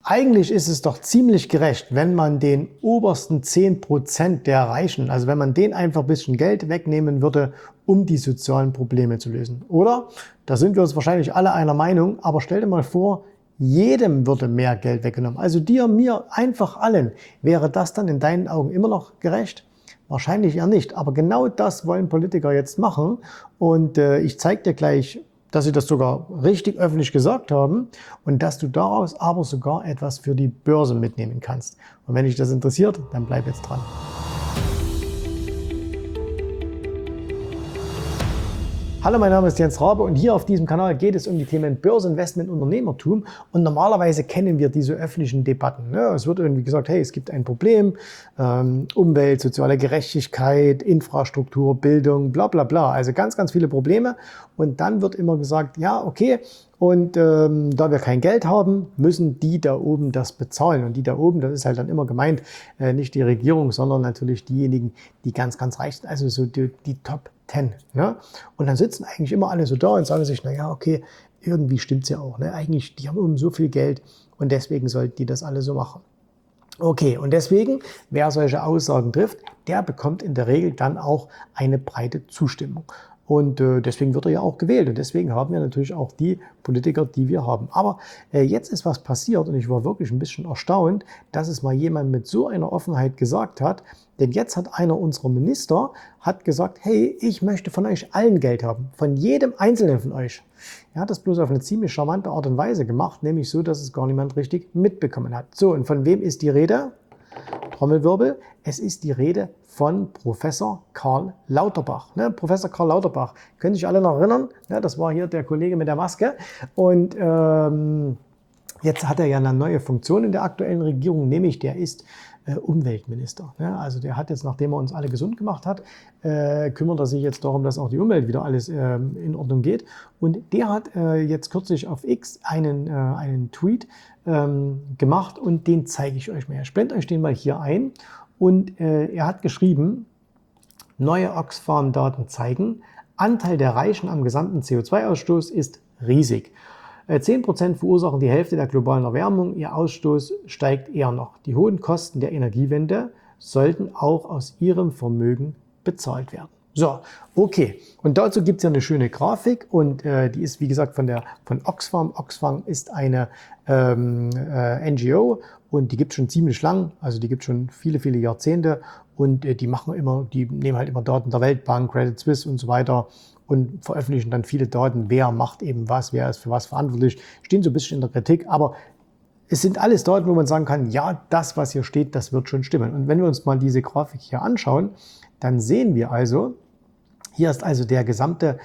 Eigentlich ist es doch ziemlich gerecht, wenn man den obersten 10% der Reichen, also wenn man denen einfach ein bisschen Geld wegnehmen würde, um die sozialen Probleme zu lösen. Oder? Da sind wir uns wahrscheinlich alle einer Meinung, aber stell dir mal vor, jedem würde mehr Geld weggenommen. Also dir, mir, einfach allen. Wäre das dann in deinen Augen immer noch gerecht? Wahrscheinlich eher nicht. Aber genau das wollen Politiker jetzt machen. Und ich zeige dir gleich, dass sie das sogar richtig öffentlich gesagt haben und dass du daraus aber sogar etwas für die Börse mitnehmen kannst. Und wenn dich das interessiert, dann bleib jetzt dran. Hallo, mein Name ist Jens Rabe und hier auf diesem Kanal geht es um die Themen Börseninvestment, Unternehmertum und normalerweise kennen wir diese öffentlichen Debatten. Ja, es wird irgendwie gesagt, hey, es gibt ein Problem, Umwelt, soziale Gerechtigkeit, Infrastruktur, Bildung, bla bla bla, also ganz, ganz viele Probleme und dann wird immer gesagt, ja, okay, und da wir kein Geld haben, müssen die da oben das bezahlen. Und die da oben, das ist halt dann immer gemeint, nicht die Regierung, sondern natürlich diejenigen, die ganz, ganz reich sind, also so die Top 10. Ne? Und dann sitzen eigentlich immer alle so da und sagen sich, naja, okay, irgendwie stimmt's ja auch. Ne? Eigentlich, die haben oben so viel Geld und deswegen sollten die das alle so machen. Okay, und deswegen, wer solche Aussagen trifft, der bekommt in der Regel dann auch eine breite Zustimmung. Und deswegen wird er ja auch gewählt. Und deswegen haben wir natürlich auch die Politiker, die wir haben. Aber jetzt ist was passiert und ich war wirklich ein bisschen erstaunt, dass es mal jemand mit so einer Offenheit gesagt hat. Denn jetzt hat einer unserer Minister hat gesagt, hey, ich möchte von euch allen Geld haben. Von jedem Einzelnen von euch. Er hat das bloß auf eine ziemlich charmante Art und Weise gemacht, nämlich so, dass es gar niemand richtig mitbekommen hat. So, und von wem ist die Rede? Trommelwirbel. Es ist die Rede von Professor Karl Lauterbach. Ne, Professor Karl Lauterbach, können sich alle noch erinnern? Ja, das war hier der Kollege mit der Maske. Und jetzt hat er ja eine neue Funktion in der aktuellen Regierung, nämlich der ist Umweltminister. Ja, also der hat jetzt, nachdem er uns alle gesund gemacht hat, kümmert er sich jetzt darum, dass auch die Umwelt wieder alles in Ordnung geht. Und der hat jetzt kürzlich auf X einen Tweet gemacht und den zeige ich euch mal. Ich blende euch den mal hier ein. Und er hat geschrieben, neue Oxfam-Daten zeigen, Anteil der Reichen am gesamten CO2-Ausstoß ist riesig. 10% verursachen die Hälfte der globalen Erwärmung, ihr Ausstoß steigt eher noch. Die hohen Kosten der Energiewende sollten auch aus ihrem Vermögen bezahlt werden. So, okay. Und dazu gibt es ja eine schöne Grafik und die ist, wie gesagt, von Oxfam. Oxfam ist eine NGO und die gibt es schon ziemlich lang, also die gibt es schon viele, viele Jahrzehnte und die nehmen halt immer Daten der Weltbank, Credit Suisse und so weiter und veröffentlichen dann viele Daten, wer macht eben was, wer ist für was verantwortlich, stehen so ein bisschen in der Kritik, aber es sind alles Daten, wo man sagen kann, ja, das, was hier steht, das wird schon stimmen. Und wenn wir uns mal diese Grafik hier anschauen, dann sehen wir also, hier ist also der gesamte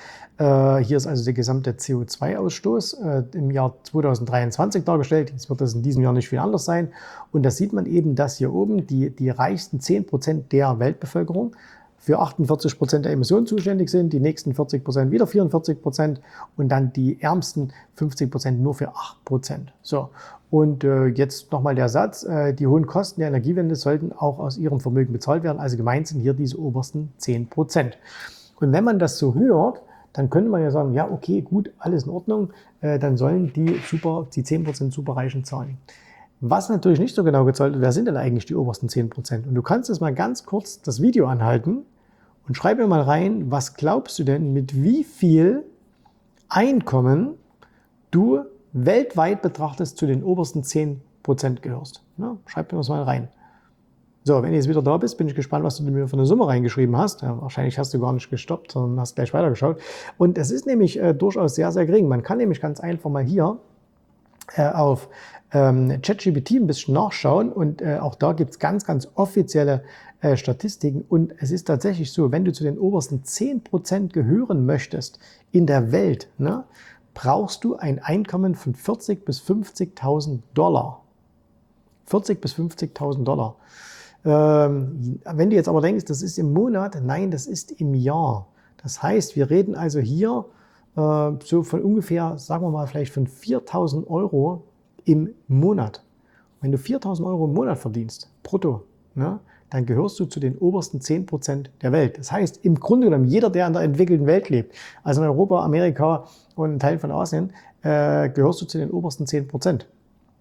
CO2-Ausstoß im Jahr 2023 dargestellt. Jetzt wird das in diesem Jahr nicht viel anders sein. Und da sieht man eben, dass hier oben die reichsten 10% der Weltbevölkerung für 48% der Emissionen zuständig sind, die nächsten 40% wieder 44% und dann die ärmsten 50% nur für 8%. So, und jetzt nochmal der Satz, die hohen Kosten der Energiewende sollten auch aus ihrem Vermögen bezahlt werden, also gemeint sind hier diese obersten 10%. Und wenn man das so hört, dann könnte man ja sagen, ja okay, gut, alles in Ordnung, dann sollen die 10% Superreichen zahlen. Was natürlich nicht so genau gezahlt wird, wer sind denn eigentlich die obersten 10%? Und du kannst jetzt mal ganz kurz das Video anhalten und schreib mir mal rein, was glaubst du denn, mit wie viel Einkommen du weltweit betrachtest zu den obersten 10% gehörst? Ja, schreib mir das mal rein. So, wenn du jetzt wieder da bist, bin ich gespannt, was du mir für eine Summe reingeschrieben hast. Ja, wahrscheinlich hast du gar nicht gestoppt, sondern hast gleich weitergeschaut. Und es ist nämlich durchaus sehr, sehr gering. Man kann nämlich ganz einfach mal hier auf ChatGPT ein bisschen nachschauen und auch da gibt es ganz, ganz offizielle Statistiken und es ist tatsächlich so, wenn du zu den obersten 10% gehören möchtest in der Welt, ne, brauchst du ein Einkommen von 40.000 bis 50.000 Dollar. 40.000 bis 50.000 Dollar. Wenn du jetzt aber denkst, das ist im Monat, nein, das ist im Jahr. Das heißt, wir reden also hier so von ungefähr, sagen wir mal, vielleicht von 4.000 Euro im Monat. Wenn du 4.000 Euro im Monat verdienst, brutto, ne, dann gehörst du zu den obersten 10% der Welt. Das heißt, im Grunde genommen, jeder, der in der entwickelten Welt lebt, also in Europa, Amerika und in Teilen von Asien, gehörst du zu den obersten 10%.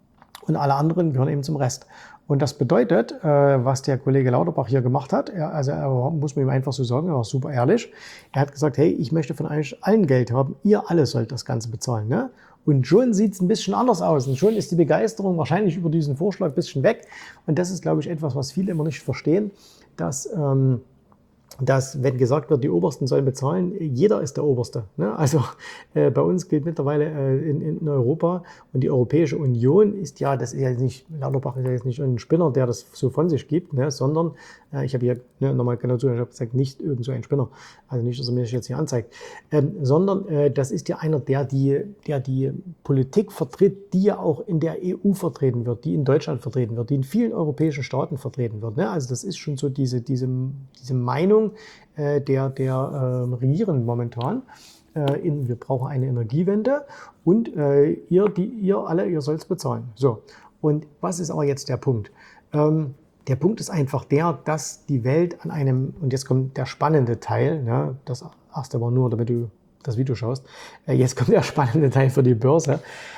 und alle anderen gehören eben zum Rest. Und das bedeutet, was der Kollege Lauterbach hier gemacht hat, muss man ihm einfach so sagen, er war super ehrlich. Er hat gesagt, hey, ich möchte von euch allen Geld haben, ihr alle sollt das Ganze bezahlen. Ne? Und schon sieht es ein bisschen anders aus und schon ist die Begeisterung wahrscheinlich über diesen Vorschlag ein bisschen weg. Und das ist, glaube ich, etwas, was viele immer nicht verstehen, dass wenn gesagt wird, die Obersten sollen bezahlen, jeder ist der Oberste. Ne? Also bei uns gilt mittlerweile in Europa und die Europäische Union ist ja, das ist ja nicht, Lauterbach ist ja jetzt nicht ein Spinner, der das so von sich gibt, ne? Sondern ich habe hier nochmal genau zu, ich habe gesagt, nicht irgend so ein Spinner, also nicht, dass er mir das jetzt hier anzeigt, sondern das ist ja einer, der die Politik vertritt, die ja auch in der EU vertreten wird, die in Deutschland vertreten wird, die in vielen europäischen Staaten vertreten wird. Ne? Also das ist schon so diese Meinung der Regierenden momentan. Wir brauchen eine Energiewende und ihr sollt es bezahlen. So, und was ist aber jetzt der Punkt? Der Punkt ist einfach der, dass die Welt an einem, und jetzt kommt der spannende Teil, ne, das erste war nur, damit du das Video schaust, jetzt kommt der spannende Teil für die Börse.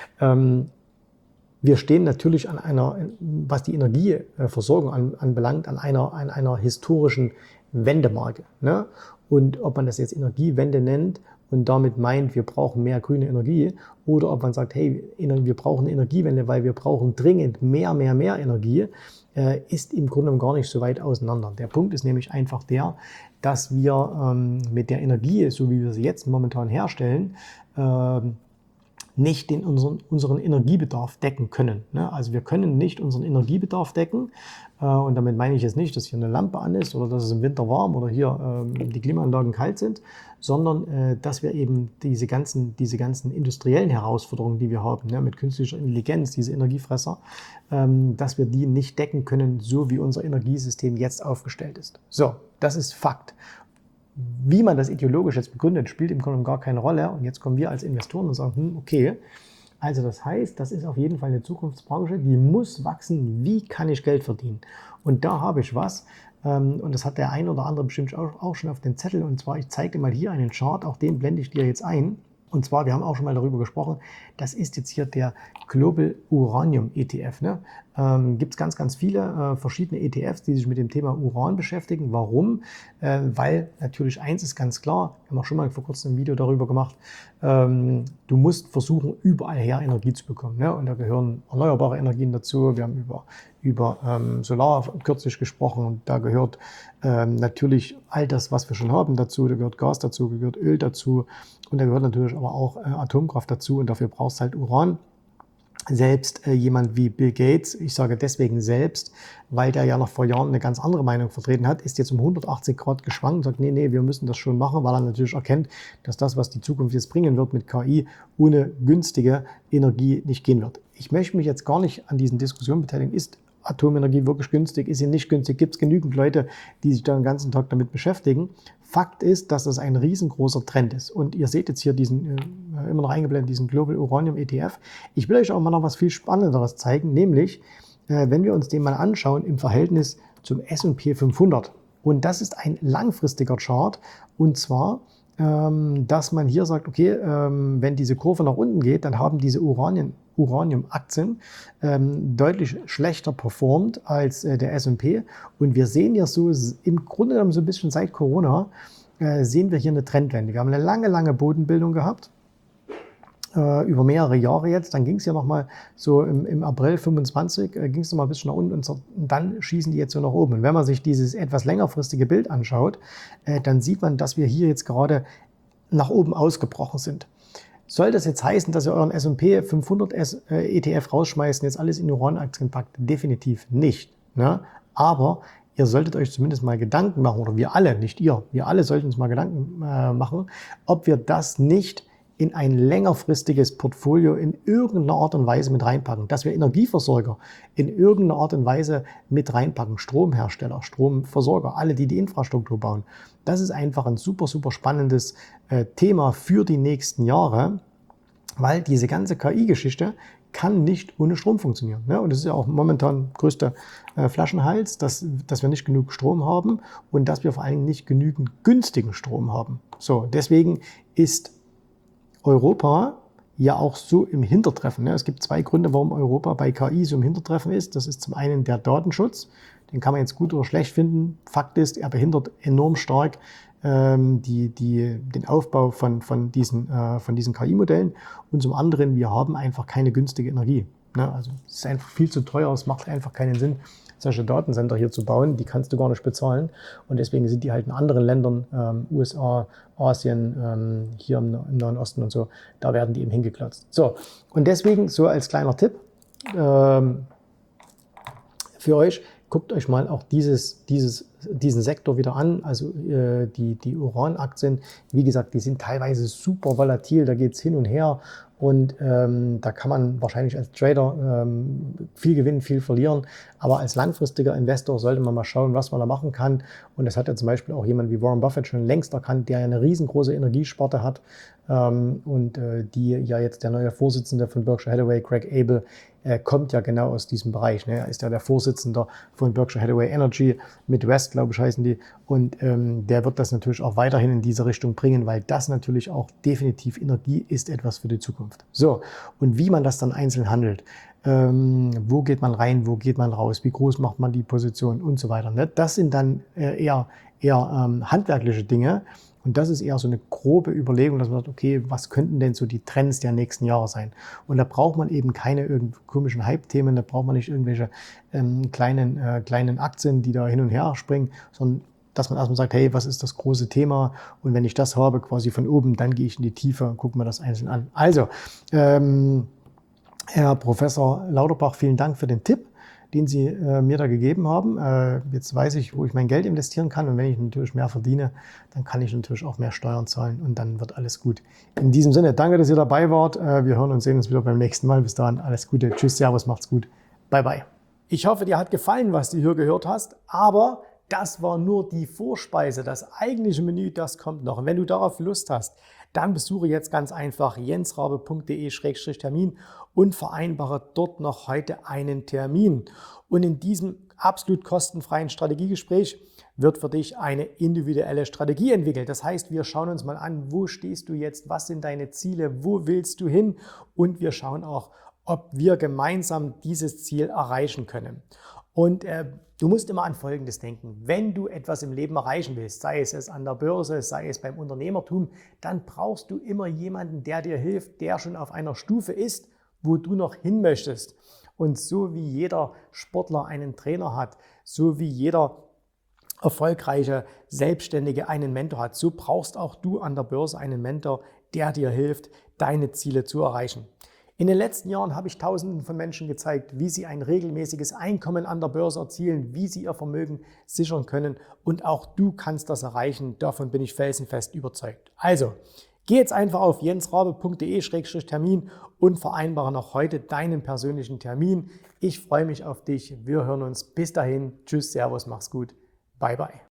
Wir stehen natürlich an einer, was die Energieversorgung anbelangt, an einer historischen Wendemarke. Ne? Und ob man das jetzt Energiewende nennt und damit meint, wir brauchen mehr grüne Energie, oder ob man sagt, hey, wir brauchen Energiewende, weil wir brauchen dringend mehr Energie, ist im Grunde gar nicht so weit auseinander. Der Punkt ist nämlich einfach der, dass wir mit der Energie, so wie wir sie jetzt momentan herstellen, nicht unseren Energiebedarf decken können. Ne? Also wir können nicht unseren Energiebedarf decken. Und damit meine ich jetzt nicht, dass hier eine Lampe an ist oder dass es im Winter warm oder hier die Klimaanlagen kalt sind, sondern dass wir eben diese ganzen industriellen Herausforderungen, die wir haben, ne, mit künstlicher Intelligenz, diese Energiefresser, dass wir die nicht decken können, so wie unser Energiesystem jetzt aufgestellt ist. So, das ist Fakt. Wie man das ideologisch jetzt begründet, spielt im Grunde gar keine Rolle. Und jetzt kommen wir als Investoren und sagen, okay, also das heißt, das ist auf jeden Fall eine Zukunftsbranche, die muss wachsen. Wie kann ich Geld verdienen? Und da habe ich was. Und das hat der ein oder andere bestimmt auch schon auf den Zettel. Und zwar, ich zeige dir mal hier einen Chart, auch den blende ich dir jetzt ein. Und zwar, wir haben auch schon mal darüber gesprochen, das ist jetzt hier der Global Uranium ETF. Ne? Gibt es ganz viele verschiedene ETFs, die sich mit dem Thema Uran beschäftigen. Warum? Weil natürlich eins ist ganz klar, wir haben auch schon mal vor kurzem ein Video darüber gemacht, du musst versuchen, überall her Energie zu bekommen. Ne? Und da gehören erneuerbare Energien dazu. Wir haben über Solar kürzlich gesprochen und da gehört natürlich all das, was wir schon haben dazu. Da gehört Gas dazu, da gehört Öl dazu und da gehört natürlich aber auch Atomkraft dazu und dafür brauchst du halt Uran. Selbst jemand wie Bill Gates, ich sage deswegen selbst, weil der ja noch vor Jahren eine ganz andere Meinung vertreten hat, ist jetzt um 180 Grad geschwankt und sagt, nee, wir müssen das schon machen, weil er natürlich erkennt, dass das, was die Zukunft jetzt bringen wird mit KI, ohne günstige Energie nicht gehen wird. Ich möchte mich jetzt gar nicht an diesen Diskussionen beteiligen. Ist Atomenergie wirklich günstig? Ist sie nicht günstig? Gibt es genügend Leute, die sich da den ganzen Tag damit beschäftigen? Fakt ist, dass das ein riesengroßer Trend ist. Und ihr seht jetzt hier diesen, immer noch eingeblendet, diesen Global Uranium ETF. Ich will euch auch mal noch was viel Spannenderes zeigen, nämlich, wenn wir uns den mal anschauen im Verhältnis zum S&P 500. Und das ist ein langfristiger Chart. Und zwar, dass man hier sagt, okay, wenn diese Kurve nach unten geht, dann haben diese Uranium-Aktien deutlich schlechter performt als der S&P. Und wir sehen ja so im Grunde genommen so ein bisschen seit Corona, sehen wir hier eine Trendwende. Wir haben eine lange Bodenbildung gehabt, über mehrere Jahre jetzt. Dann ging es ja nochmal so im April 25, ging es nochmal ein bisschen nach unten und dann schießen die jetzt so nach oben. Und wenn man sich dieses etwas längerfristige Bild anschaut, dann sieht man, dass wir hier jetzt gerade nach oben ausgebrochen sind. Soll das jetzt heißen, dass ihr euren S&P 500 ETF rausschmeißt und jetzt alles in Uranaktien packt? Definitiv nicht. Ne? Aber ihr solltet euch zumindest mal Gedanken machen, oder wir alle, nicht ihr, wir alle sollten uns mal Gedanken machen, ob wir das nicht in ein längerfristiges Portfolio in irgendeiner Art und Weise mit reinpacken. Dass wir Energieversorger in irgendeiner Art und Weise mit reinpacken. Stromhersteller, Stromversorger, alle, die die Infrastruktur bauen. Das ist einfach ein super spannendes Thema für die nächsten Jahre, weil diese ganze KI-Geschichte kann nicht ohne Strom funktionieren. Ne? Und das ist ja auch momentan größter Flaschenhals, dass wir nicht genug Strom haben und dass wir vor allem nicht genügend günstigen Strom haben. So, deswegen ist Europa ja auch so im Hintertreffen. Es gibt zwei Gründe, warum Europa bei KI so im Hintertreffen ist. Das ist zum einen der Datenschutz. Den kann man jetzt gut oder schlecht finden. Fakt ist, er behindert enorm stark den Aufbau von diesen KI-Modellen. Und zum anderen, wir haben einfach keine günstige Energie. Also es ist einfach viel zu teuer, es macht einfach keinen Sinn, solche Datencenter hier zu bauen, die kannst du gar nicht bezahlen. Und deswegen sind die halt in anderen Ländern, USA, Asien, hier im Nahen Osten und so, da werden die eben hingeklotzt. So, und deswegen so als kleiner Tipp für euch, guckt euch mal auch diesen Sektor wieder an, also die Uranaktien, wie gesagt, die sind teilweise super volatil, da geht es hin und her und da kann man wahrscheinlich als Trader viel gewinnen, viel verlieren, aber als langfristiger Investor sollte man mal schauen, was man da machen kann und das hat ja zum Beispiel auch jemand wie Warren Buffett schon längst erkannt, der ja eine riesengroße Energiesparte hat und die ja jetzt der neue Vorsitzende von Berkshire Hathaway, Craig Abel, kommt ja genau aus diesem Bereich. Er ist ja der Vorsitzende von Berkshire Hathaway Energy, Midwest, glaube ich, heißen die. Und der wird das natürlich auch weiterhin in diese Richtung bringen, weil das natürlich auch definitiv Energie ist etwas für die Zukunft. So, und wie man das dann einzeln handelt, wo geht man rein, wo geht man raus, wie groß macht man die Position und so weiter. Das sind dann eher handwerkliche Dinge. Und das ist eher so eine grobe Überlegung, dass man sagt, okay, was könnten denn so die Trends der nächsten Jahre sein? Und da braucht man eben keine komischen Hype-Themen, da braucht man nicht irgendwelche kleinen Aktien, die da hin und her springen, sondern dass man erstmal sagt, hey, was ist das große Thema? Und wenn ich das habe, quasi von oben, dann gehe ich in die Tiefe und gucke mir das einzeln an. Also, Herr Professor Lauterbach, vielen Dank für den Tipp, den Sie mir da gegeben haben. Jetzt weiß ich, wo ich mein Geld investieren kann und wenn ich natürlich mehr verdiene, dann kann ich natürlich auch mehr Steuern zahlen und dann wird alles gut. In diesem Sinne, danke, dass ihr dabei wart. Wir hören und sehen uns wieder beim nächsten Mal. Bis dahin, alles Gute. Tschüss, Servus, macht's gut. Bye, bye. Ich hoffe, dir hat gefallen, was du hier gehört hast, aber das war nur die Vorspeise. Das eigentliche Menü, das kommt noch. Und wenn du darauf Lust hast, dann besuche jetzt ganz einfach jensrabe.de/Termin und vereinbare dort noch heute einen Termin. Und in diesem absolut kostenfreien Strategiegespräch wird für dich eine individuelle Strategie entwickelt. Das heißt, wir schauen uns mal an, wo stehst du jetzt, was sind deine Ziele, wo willst du hin und wir schauen auch, ob wir gemeinsam dieses Ziel erreichen können. Und du musst immer an Folgendes denken. Wenn du etwas im Leben erreichen willst, sei es an der Börse, sei es beim Unternehmertum, dann brauchst du immer jemanden, der dir hilft, der schon auf einer Stufe ist, wo du noch hin möchtest. Und so wie jeder Sportler einen Trainer hat, so wie jeder erfolgreiche Selbstständige einen Mentor hat, so brauchst auch du an der Börse einen Mentor, der dir hilft, deine Ziele zu erreichen. In den letzten Jahren habe ich Tausenden von Menschen gezeigt, wie sie ein regelmäßiges Einkommen an der Börse erzielen, wie sie ihr Vermögen sichern können und auch du kannst das erreichen. Davon bin ich felsenfest überzeugt. Also, geh jetzt einfach auf jensrabe.de/Termin und vereinbare noch heute deinen persönlichen Termin. Ich freue mich auf dich. Wir hören uns. Bis dahin. Tschüss, Servus, mach's gut. Bye, bye.